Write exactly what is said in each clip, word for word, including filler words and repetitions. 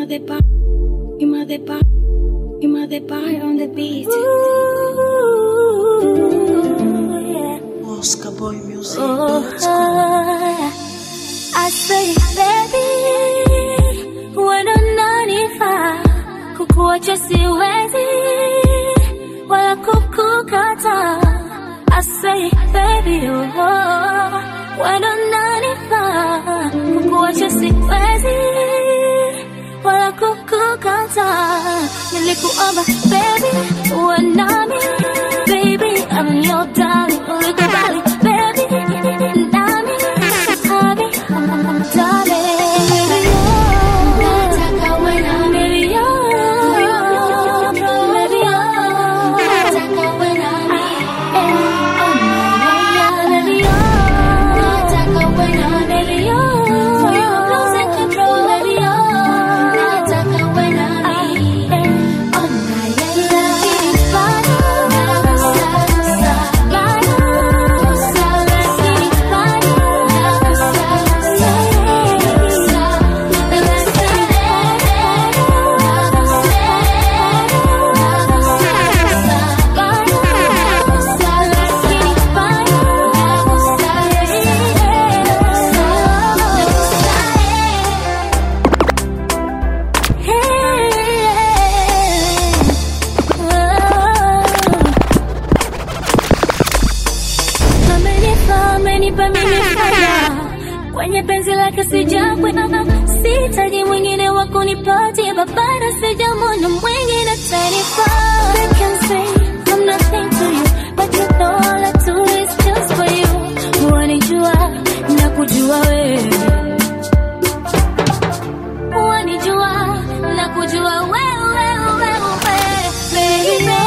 the bar, you are the bar, you are the bar on the beat. Ooh, yeah. Oscar Boy Music. Oh, I say, baby, when unanifaa kukuacha siwezi wala kukukata. I say, baby, oh, when unanifaa kukuacha siwezi wala kukukata. Nilikuomba baby uwe nami, baby I'm your darling. Ulikubali baby nami hadi I'm darling. Nataka uwe nami, baby oh, baby oh, nataka uwe nami, oh my baby oh, nataka uwe nami, baby oh, lose control baby oh, nataka uwe nami, oh my kwenye penzi lake sijakwenda, sitaji mwingine wa kunipatia babara, sijamwona mwingine atanifaa. They can say I'm nothing to you, but you know all I do is just for you. Wanijua na kujua wewe, wanijua na kujua wewe, wewe, baby no.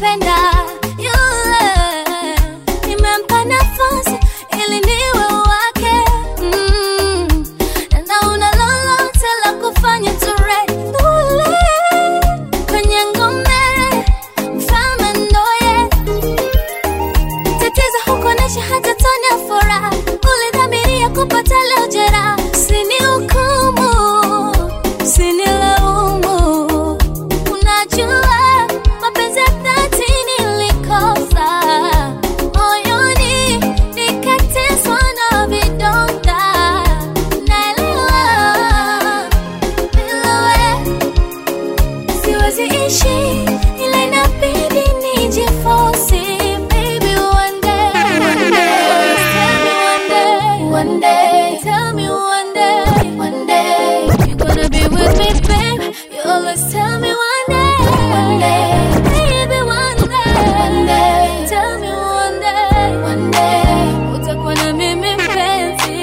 nampenda yule, nimempa nafasi ili niwe wake. mm. Na una lolote la kufanya turudi ule kwenye ngome, mfalme ndoye. Tatizo hukuonesha hata tone ya furaha, ulidhamiria kupata leo jeraha. Usinihukumu, usinilaumu, unajua mapenzi ya dhati nilikosa. Moyoni nikateswa na vidonda, naelewa bila wewe siwezi ishi, ila inabidi nijiforce. Baby, one day, one day, tell me one day, one day, tell me one day, one day you're gonna be with me, babe. You always tell me one day, one day, baby, one day, one day, tell me one day, one day utakuwa na mimi mpenzi.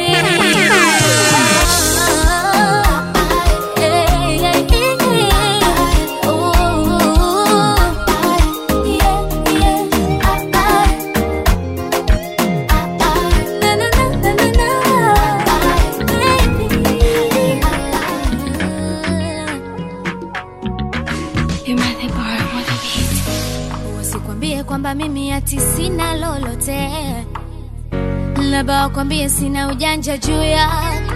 Usikwambie kwamba mimi ati sina lolote, labda wakwambie sina ujanja juu ya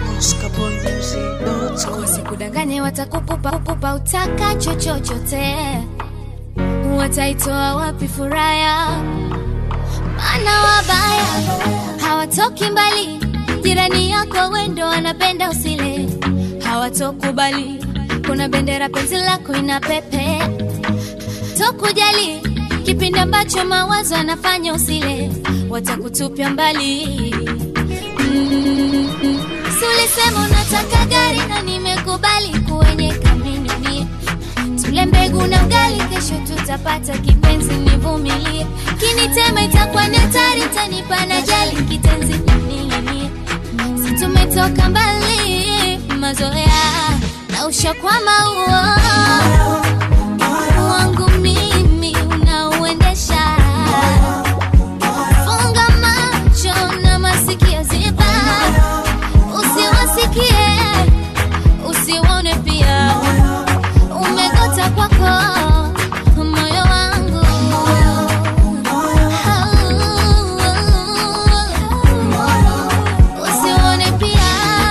usikudanganye, watakukupa kukupa utakacho chochote. Wataitoa wapi furaha? Maana wabaya hawatoki mbali, jirani yako wendo wanapenda usile, hawatokubali kuna bendera penzi lako inapepe. Tokujali kipindi ambacho mawazo anafanya usile, watakutupia mbali. mm-hmm. Si ulisema unataka gari na nimekubali kwenye kamini, tule mbegu na ugali, kesho tutapata kipenzi, nivumilie. Kinitema itakuwa ni hatari, tanipa na jali kitenzi nini. Si tumetoka mbali, mazoea na ushakwama huo wangu mimi unauendesha. Funga macho na masikio ziba, usiwasikie, usione pia. Umegota kwako moyo wangu, usione pia.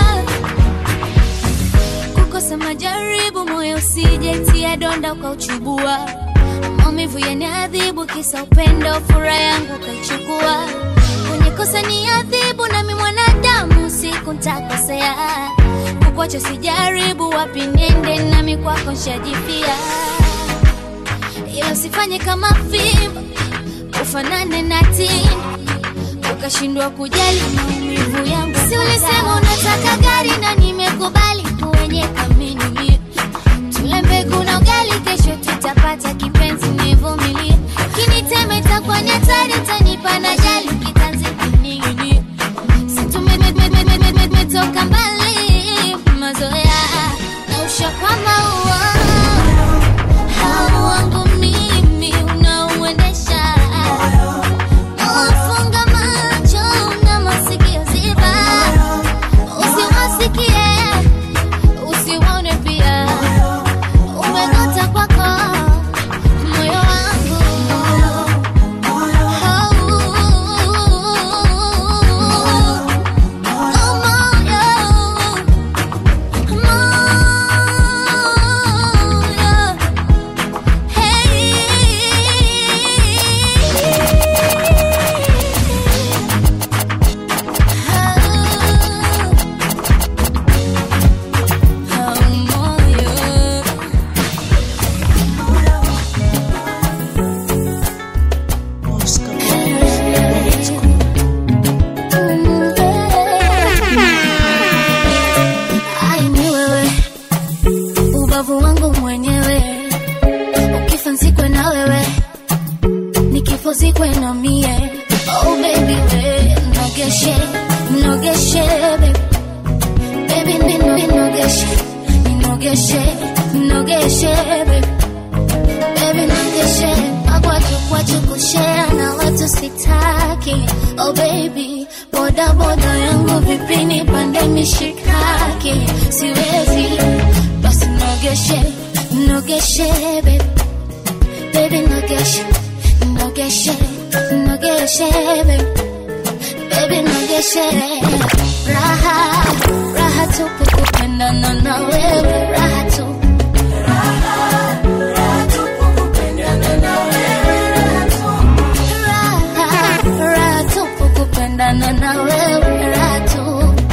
Kukosa majaribu moyo usijetia donda ukauchubua. Maumivu yaniadhibu kisa upendo, furaha yangu kaichukua. Kwenye kosa ni adhibu, nami mwanadamu siku ntakosea. Kukuacha sijaribu, wapi niende, nami kwako nshajipia. Ila usifanye kama fimbo, ufanane na tini, ukashindwa kujali maumivu yangu. Si ulisema unataka gari na nimekubali kwenye kamini, tule mbegu na ugali, kesho tutapata kipenzi, nivumilie. Kinitema itakuwa ni hatari, tanipa na jali kitanzi nini. Si tumetoka mbali, mazoea na ushakwama huo wangu mimi unauendesha. Ufunga macho na masikio ziba, usiwasikie, usiwaone pia. Umegota kwako moyo wangu, uzikwe na mie. Oh baby, baby, nogeshe, nogeshe, baby. Baby, nino, nogeshe, nogeshe, nogeshe, baby. Baby, nogeshe, agua tu boda boda yangu vipi nipande mishikaki, siwezi basi nogeshe, nogeshe baby, baby nogeshe, nogeshe, nogeshe baby, baby nogeshe. Raha, raha tupu kupendana na wewe, raha tupu. Na na wewe ratu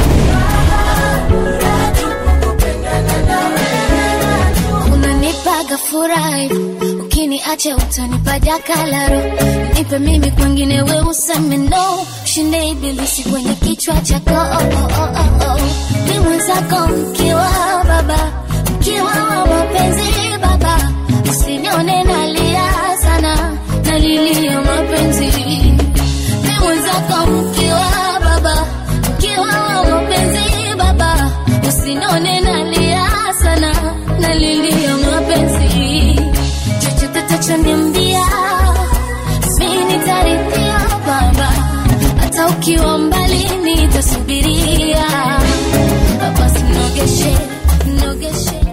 unanipaga furaha, ukiniacha utanipa jakalaro. Nipe mimi kwingine wewe useme no, ushinde ibilisi kwenye kichwa chako. Oh, oh, oh, oh, oh. Ni mwenzako mkiwa baba, mkiwa wa mapenzi baba, usinione nalia sana, nalilia mapenzi. Ni mwenzako mkiwa baba, mkiwa wa mapenzi baba, usinione nalia sana, nalilia mapenzi. Chochote tachoniambia mimi nitarithia baba, hata ukiwa mbali nitasubiria. Basi nogeshe, nogeshe.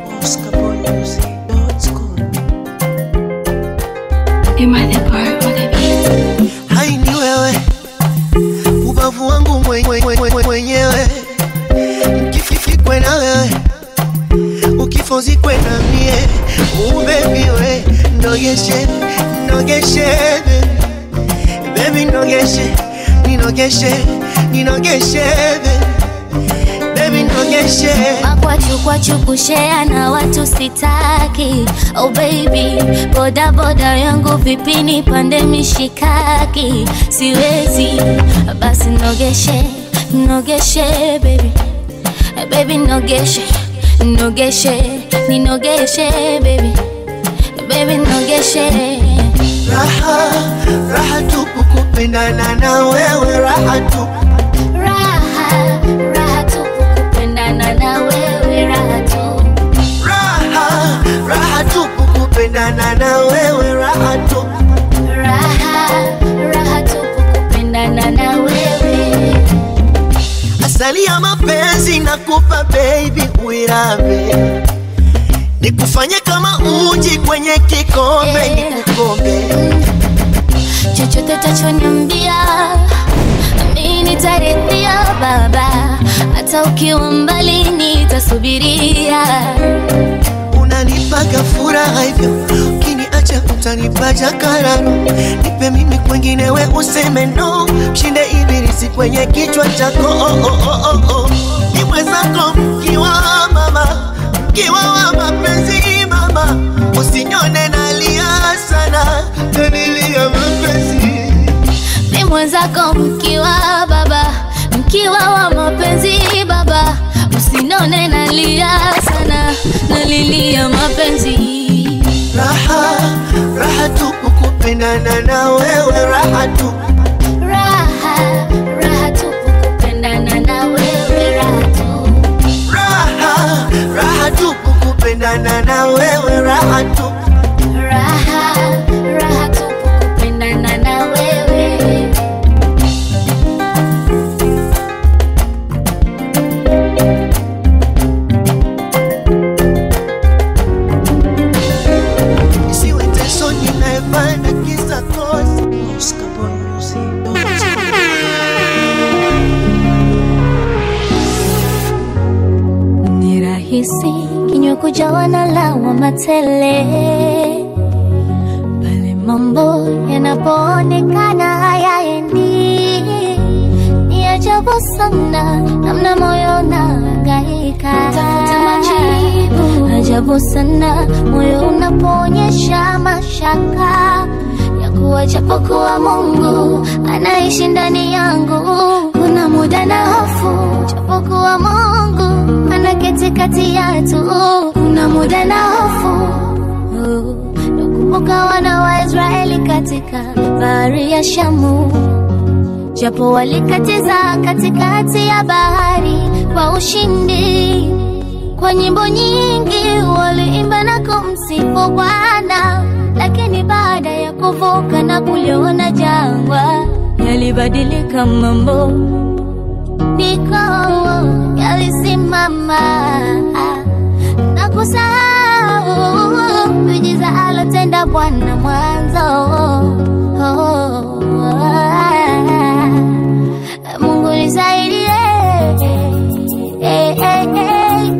Am I the part of the beat? Hai ni wewe, ubavu wangu mwenyewe, ukifikwe na wewe, ukifozikwe na mie. Oh baby we, nogeshe, nogeshe baby, nogeshe, ninogeshe, ninogeshe baby, nogeshe. Makwachu kwachu kushare na watu sitaki. Oh baby, boda boda yangu vipi nipande mishikaki, siwezi basi nogeshe, nogeshe baby, baby nogeshe, nogeshe, ninogeshe baby, baby nogeshe. Raha, raha tupu kupendana na wewe, raha tupu. Raha, raha tupu kupendana na wewe, raha tupu. Raha, raha tupu kupendana na wewe, raha tupu. Raha, raha tupu kupendana na wewe. Asali ya mapenzi nakupa baby, uirabe, nikufanye kama uji kwenye kikombe, yeah. Nikukombe chochote tachoniambia mimi nitarithia baba, hata ukiwa mbali nitasubiria. Unanipaga furaha hivyo, ukiniacha utanipa jakalaro. Nipe mimi kwingine we useme no, ushinde ibilisi kwenye kichwa chako. Oh, oh, oh, oh, oh. Ni mwenzako mkiwa mama, mkiwa wa mapenzi mama, usinione nalia sana, nalilia mapenzi. Ni mwenzako mkiwa baba, mkiwa wa mapenzi baba, usinione nalia sana, nalilia mapenzi. Raha, raha tupu kupendana na wewe, raha tupu. Raha, raha tupu kupendana na wewe, raha tupu. Raha, raha tupu kupendana na wewe, raha tupu. Raha, raha tupu kupendana na wewe. Isiwe teso ninayefanya kisa kosa. Ni rahisi kinywa kujawa na lawama tele, pale mambo yanapoonekana hayaendi. Ni ajabu sana namna moyo unahangaika tafuta majibu, ajabu sana moyo unapoonyesha mashaka ya kuwa japokuwa Mungu anaishi ndani yangu. Kuna muda na hofu japokuwa Mungu anaketi kati yetu. Kuna muda na hofu, nakumbuka wana wa Israeli katika bahari ya Shamu, japo walikatiza katikati ya bahari kwa ushindi. Kwa nyimbo nyingi waliimba na kumsifu Bwana, lakini baada ya kuvuka na kuliona jangwa, yalibadilika mambo. mabadiliko yalisimama na kusahau miujiza alotenda Bwana mwanzo. Mungu nisaidie, eh, eh, eh.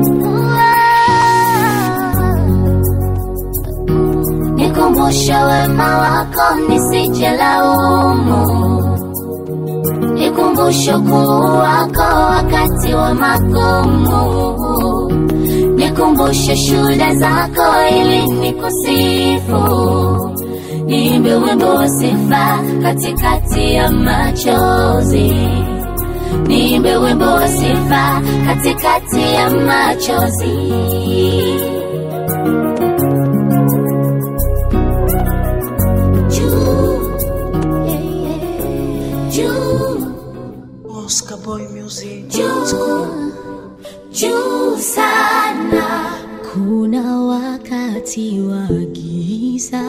Nikumbushe wema wako nisije laumu, nikumbushe ukuu wako wakati wa magumu, nikumbushe shuhuda zako ili nikusifu, niimbe wimbo wa sifa katikati ya machozi, niimbe wimbo wa sifa katikati ya machozi. Oscar Boy Music. Juu, juu sana. Kuna wakati wa giza,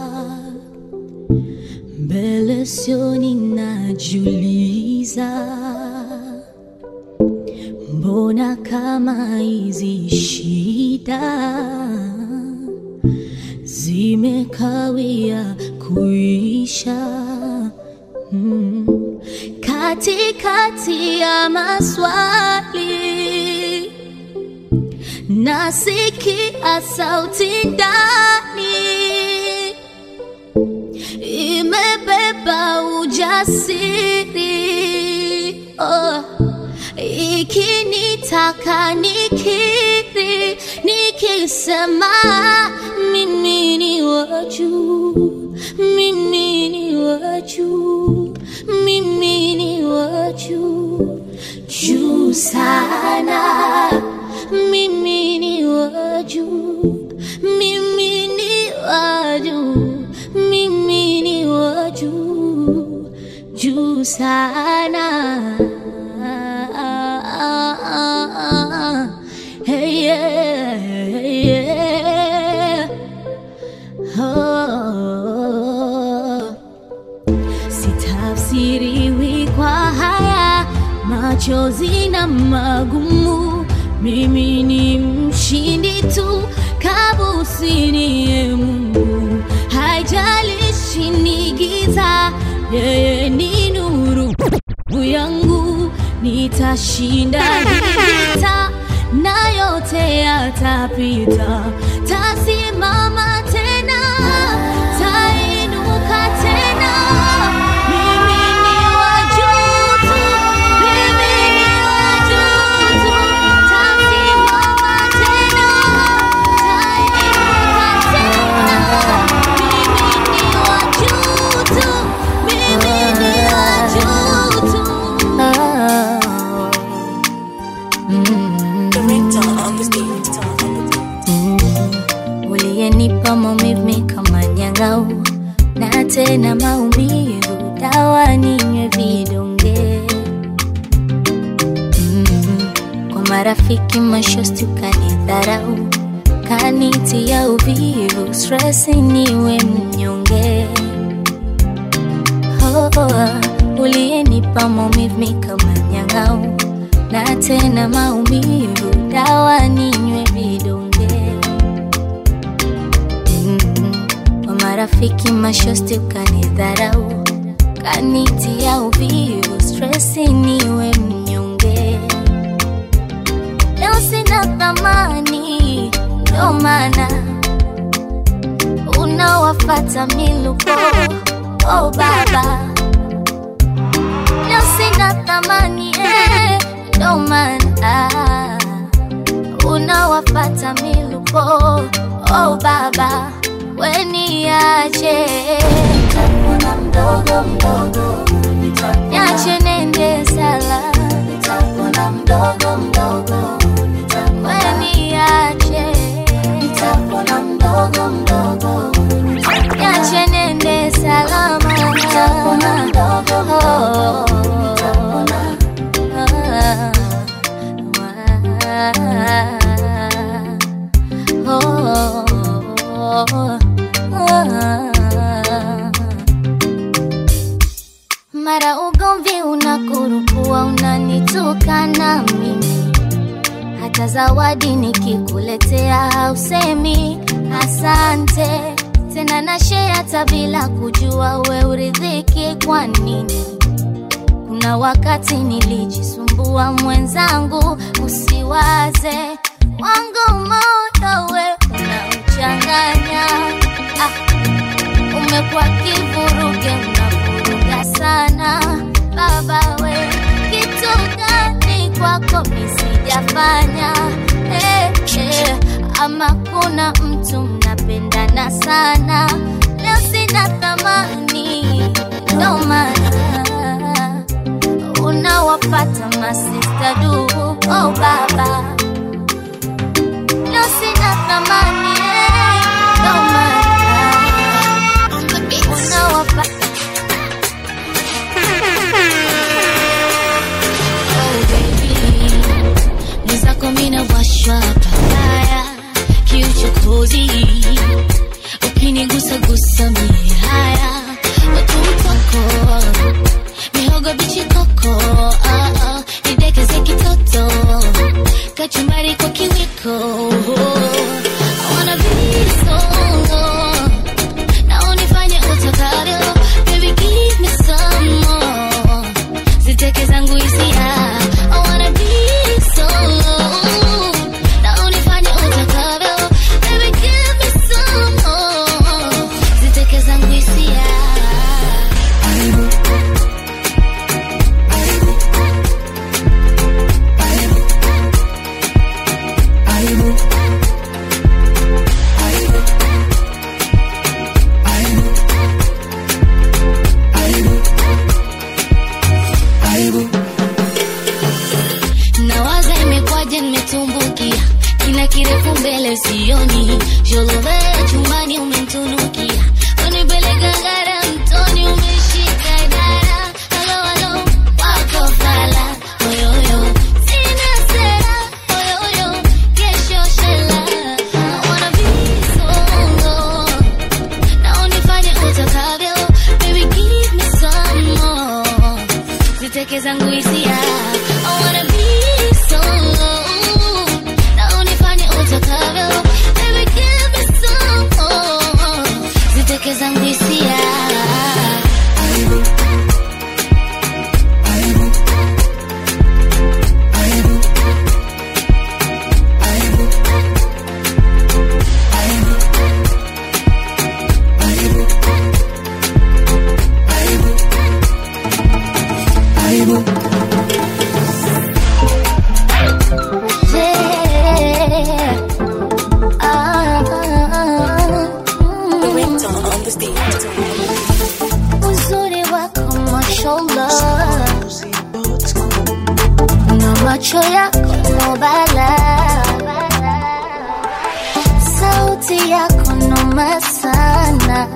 mbele sioni najiuliza, mbona kama hizi shida zimekawia kuisha. mm. Katikati ya maswali nasikia sauti ndani, imebeba ujasiri, oh, ikinitaka nikiri, nikisema mimi ni wa juu, mimi ni wa juu, mimi ni wa juu, juu sana. Mimi ni wa juu, mimi ni wa juu, mimi ni wa juu, juu sana. Hey, yeah, yeah. Oh. Sitafsiriwi kwa haya machozi na magumu, mimi ni mshindi tu kabusini ye Mungu. Haijalishi ni giza, yeye ni nuru yangu. Nitashinda vita na yote yatapita, tasimama tena, tainuka tena. Mimi ni wa juu tu, mimi ni wa juu tu, tasimama tena, tainuka tena. Mimi ni wa juu tu, mimi ni wa juu tu. Uliyenipa maumivu kama nyangau, na tena maumivu dawa ninywe vidonge. mm. Kwa marafiki mashosti ukanidharau, kanitia uvivu, stress niwe mnyonge. oh, oh. Uliyenipa maumivu kama nyangau, na tena maumivu dawa ninywe vidonge. mm. Kwa marafiki mashosti ukanidharau, kanitia uvivu, stress niwe mnyonge. Leo sina thamani, ndo maana unawafata miluko. Oh baba, leo sina thamani, eh, ndo maana unawafata miluko. Oh baba, weniache nitakuwa mdogo mdogo, niache nende sala, nitakuwa mdogo mdogo, weniache nitakuwa mdogo mdogo, niache nende sala. zawadi nikikuletea usemi asante. Tena na share hata bila kujua we uridhiki kwa nini. Kuna wakati nilijisumbua mwenzangu, usiwaze wangu moyo we unauchanganya. Ah, umekuwa kivuruge, unavuruga sana baba we. Kitu gani kwako misijafanya? Eh, eh, ama kuna mtu mnapendana sana, leo sina thamani, ndo maana unawapata masista du. Oh baba, leo sina thamani, ndo maana unawapata. Oh baby, nizako mina washwa papaya kiuchokozi, ukinigusa gusa mihaya watu utoko mihogo bichi koko. Ah ah, nidekeze kitoto kachumbari kwa kiwiko. I wanna be solo na unifanye utakavyo. Baby give me some more, ziteke zangu hisia. I wanna be solo na unifanye utakavyo. Baby give me some more, ziteke zangu hisia. Nawaza imekwaje nimetumbukia, kina kirefu mbele sioni. Jolove chumbani umenitunukia, unipeleka ngara mtoni umeshika idara. Halo halo wako fala, oyoyo sina sera, oyoyo kesho shela. I wanna be solo na unifanye utakavyo. Baby give me some more, ziteke zangu hisia. I wanna be solo na unifanye utakavyo. Baby give me some more, ziteke zangu hisia. Uzuri wako mashallah, na macho yako no bala, sauti yako noma sana,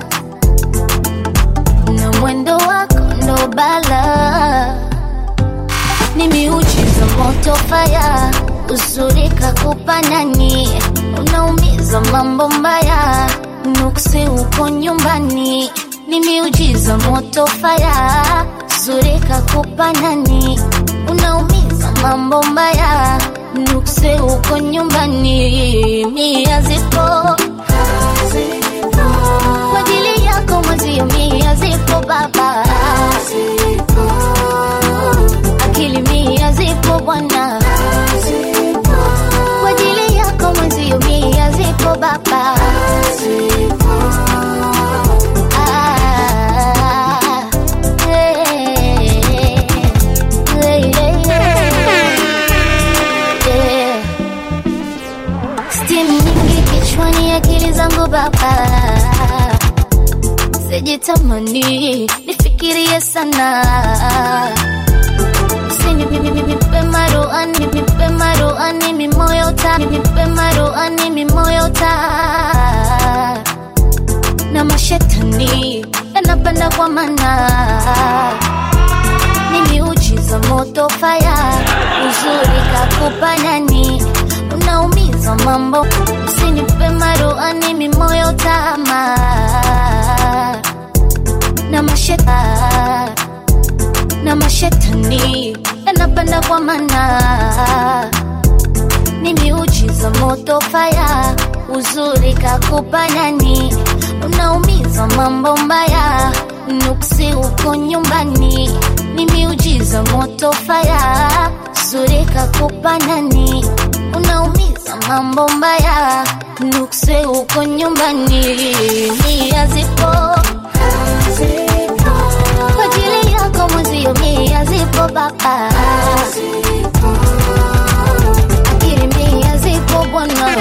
na mwendo wako ndo bala. Ni miujiza moto fire, uzuri kakupa nani, unaumiza mambo mbaya, nuksi uko nyumbani. Ni miujiza moto fire, uzuri kakupa nani, unaumiza mambo mbaya, nuksi uko nyumbani. Mia zipo kwa ajili yako mwezio, mia zipo baba, akili mia zipo bwana, kwa ajili yako mwezio, mia zipo baba. Ah, hey, hey, hey, yeah. Steam nyingi kichwani, akili zangu baba, sijitamani nifikirie sana. Nipe maruani, nipe maruani mimoyo ta, nipe maruani mimoyo ta. Na mashetani yanapenda kwa mana, ni miujiza moto fire, uzuri kakupa nani, unaumiza mambo. Usinipe maruani mimoyo tama, na mashetani na mashetani yanapenda kwa mana, ni miujiza moto fire, uzuri kakupa nani, unaumiza mambo mbaya, nuksi uko nyumbani, ni miujiza moto fire, uzuri kakupa nani, unaumiza mambo mbaya, nuksi uko nyumbani, mia zipo kwa ajili yako mwenzio, mia zipo baba, akili mia zipo bwana.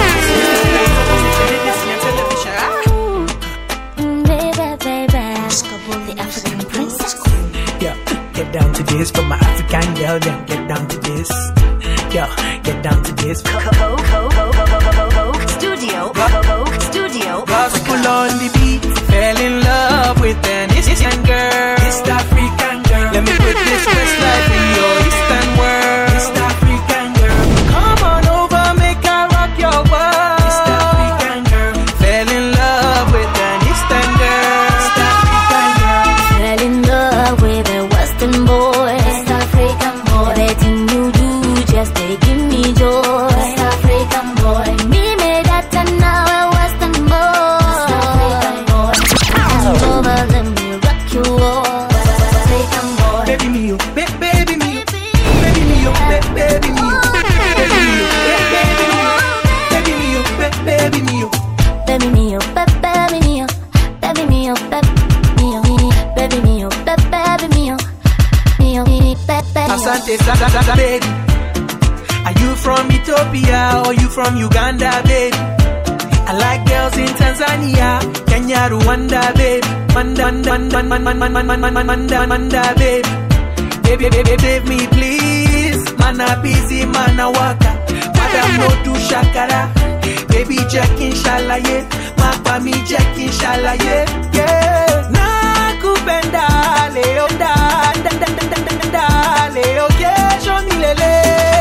Get down to this for my African girl, then get down to this. Yo, get down to this. Coke, Coke, Coke, Coke, Coke, Studio, Coke, Studio. Gospel on the beat, fell in love with an Eastern girl, East African girl. Let me put this Westlife in your Eastern world, East African girl. Come on over, make I rock your world, East African girl. Fell in love with an Eastern girl, East African girl. Fell in love with a Western boy, West African boy. Everything you do, just they give me joy, West African boy. Me made that and now a Western boy, West African boy. Come over, let me rock you all, West African boy. Baby me, oh, ba- baby me, baby me, oh, ba- baby me, baby me, oh, ba- baby me, baby me, oh, ba- baby me, oh. Baby me, oh, ba- baby me, oh, baby me, oh, ba- me, oh, me, baby me, oh, ba- baby me, oh, me, oh, me, ba- baby, oh. Asante Zaza Zaza baby. Are you from Ethiopia or you from Uganda, baby? I like girls in Tanzania, Kenya, Rwanda, baby. Manda, manda, manda, manda, manda, manda, manda, manda, baby. Baby, baby, baby, me please. Mana busy, mana waka. Madam no do shakara. Baby Jack inshallah, yeah. Mapa mi Jack inshallah, yeah. Yeah. Nakupenda leo da, da, da, da, da, da, da, leo yeah, show me lele.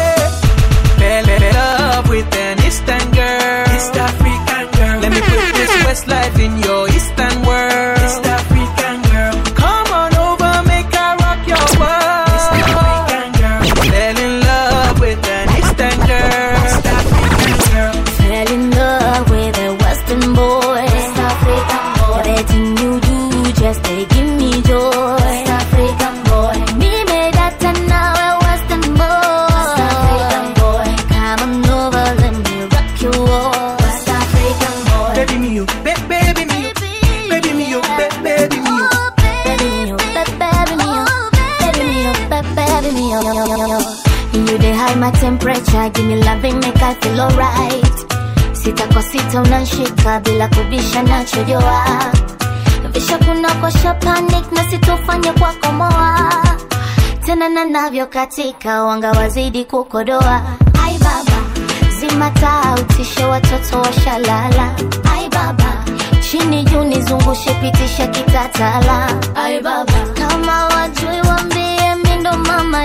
Fell in love with an Eastern girl, East African girl. Let me put this Westlife in your Eastern world, East African girl. Come on over, make I rock your world, East African girl. Fell in love with an Eastern girl, East African girl. Fell in love with a Western boy, West African boy. Everything you do, just they give me joy, West African boy. Me made that and now a Western boy, West African boy. Come on over, let me rock you all, West African boy. Baby me, you, ba- baby me, you, baby me, you, ba- baby me, you. Baby me, oh, ba- baby me, oh, baby me, oh, ba- baby me, oh, yo, yo, yo. You dey high my temperature, give me loving, make I feel alright. Sita kwa sita unanshika bila kubisha nachojoa. Visha kuna kosha panic na sitofanya kwa komoa. Tena na navyo katika wanga wazidi kukodoa. Ai baba, zima taa utishe watoto washalala. Ai baba, chini juu nizungushe pitisha kitatala. Ai baba, kama wajui wambie mindo mama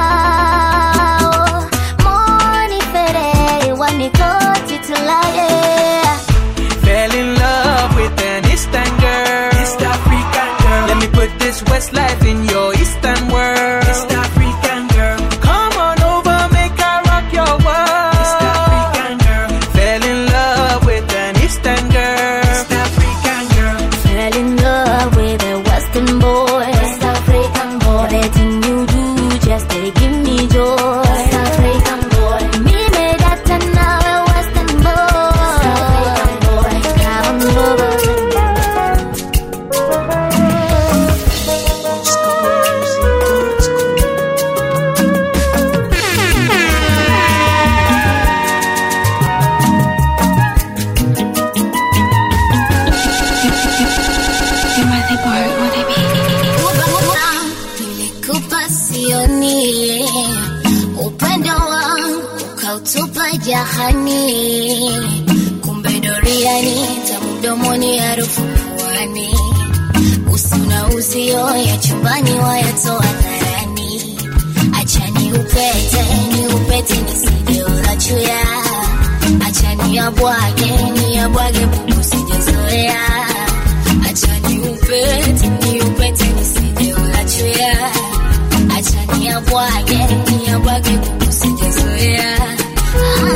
yao. Moni fere wanikoti tulaye. Fell in love with an Eastern girl, East African girl. Let me put this Westlife in your Eastern world, East African girl. Come on over, make I rock your world, East African girl. Fell in love with an Eastern girl, East African girl. Fell in love with a Western boy, West African boy. Everything you do, just they give me joy, West African boy. Me made that and now a Western boy, West African boy. Come over. Nilikupa sioni upendo wangu ukautupa jahani, kumbe doriani tamu mdomoni harufu puani, usi na uzio ya chumbani wayatoa dharani. Acha ni upete ni upete nisije ulachuya, acha ni abwage ni abwage bubu sijazoea. Acha ni upete ni upete nisije ulachuya, acha ni abwage ni abwage bubu sijazoea.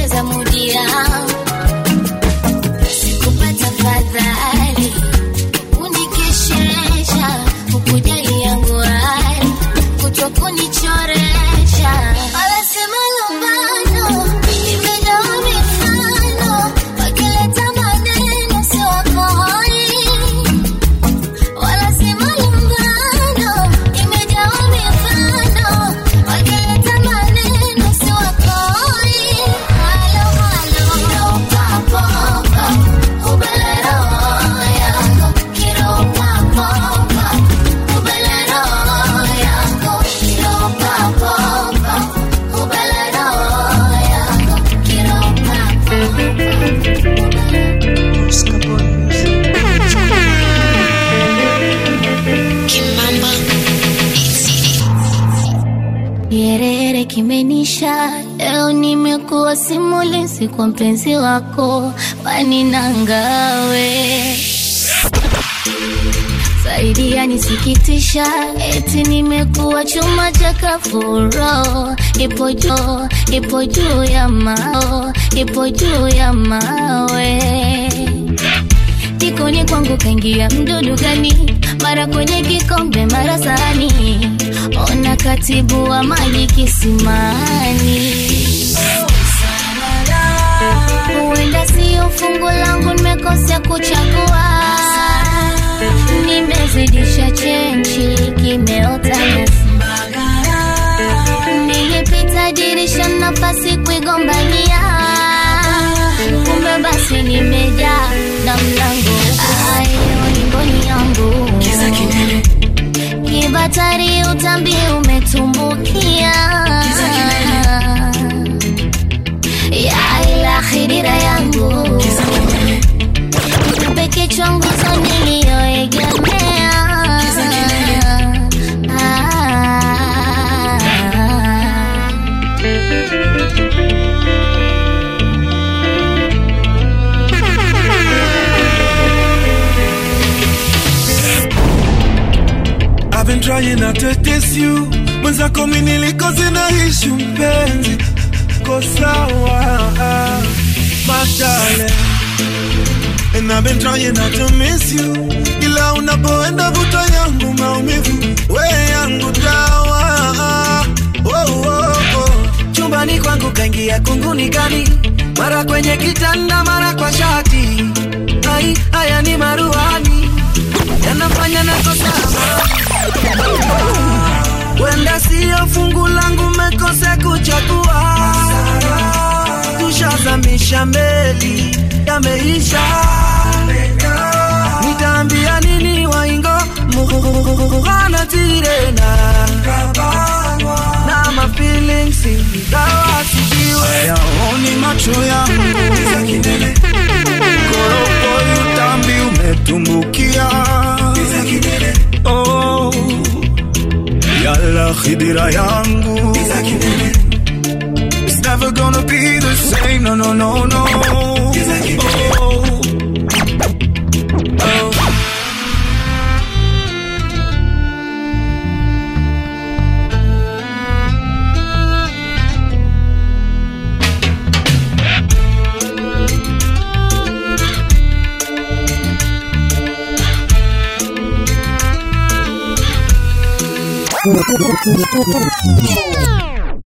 kupoteza muda. Sikupata fadhali unikeshesha, ukujali yangu hali kutokunichoresha. Wala sema lumbano imejaa mifano, wakileta maneno si wako hoi. Wala sema lumbano imejaa mifano, wakileta maneno si wako hoi. Halo halo kiro papo ubelero yako, kiro papo ubelero yako, kiro papo ubelero yako, kiro Yerere kimenisha, leo nimekuwa simulizi kwa mpenzi wako, waninangawe zaidi yanisikitisha, eti nimekuwa chuma cha kafuro. Ipo juu, ipo juu ya mao, ipo juu ya mawe. Jikoni kwangu kaingia mdudu gani, mara kwenye kikombe mara sahani, ona katibu wa maji kisimani. Huenda sio fungu langu, nimekosea kuchagua, nimezidisha chenchi kimeota nyasi. Nilipita dirisha nafasi kuigombania, kumbe basi nimejaa na mlango. Ayo ni mboni yangu kiza kinene, kibatari utambi umetumbukia kiza kinene. Ya ila khidira yangu kiza kinene, peke chongu za nilioegemea kiza kinene. I've been trying not to diss you, mwenzako mimi nilikoze na ishu mpenzi, kosawa mashale. And I've been trying not to miss you, ila unapoenda vuta yangu maumivu, we yangu dawa. Oh, oh, oh. Chumbani kwangu kaingia kunguni gani, mara kwenye kitanda mara kwa shati. Hai, haya ni maruhani, yanafanya nakosa amani. Wenda siyo fungu langu, mekose kuchagua. Tushazamisha meli, yameisha. Nitaambia nini waingo, mughana tirena na ma feelings ingawa sijiwe. Yaoni macho yangu kiza kinene, koropo utambi umetumbukia kiza kinene. Oh, yalla khidira yangu kiza kinene. It's never gonna be the same, no no no no kiza kinene. Oh, oh. Yeah.